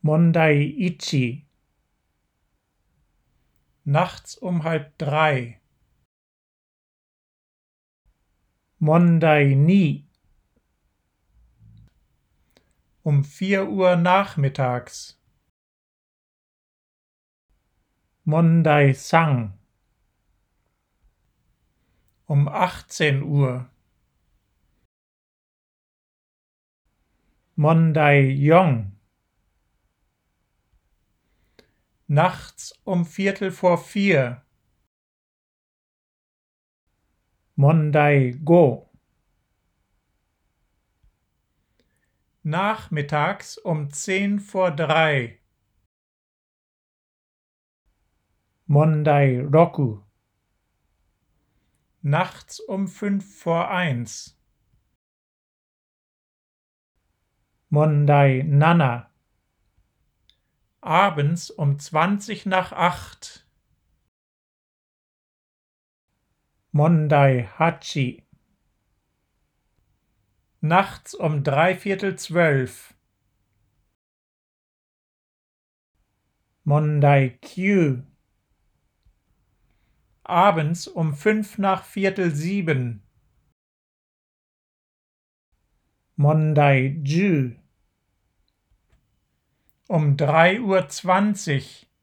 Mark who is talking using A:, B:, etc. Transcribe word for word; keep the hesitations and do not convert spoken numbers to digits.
A: Mondai ichi. Nachts um halb drei. Mondai ni. Um vier Uhr nachmittags. Mondai san. Um achtzehn Uhr. Mondai yong. Nachts um Viertel vor vier. Mondai go. Nachmittags um zehn vor drei. Mondai roku. Nachts um fünf vor eins. Mondai nana. Abends um zwanzig nach acht. Mondai hachi. Nachts um dreiviertel zwölf. Mondai kyu. Abends um fünf nach Viertel sieben. Mondai ju. Um drei Uhr zwanzig.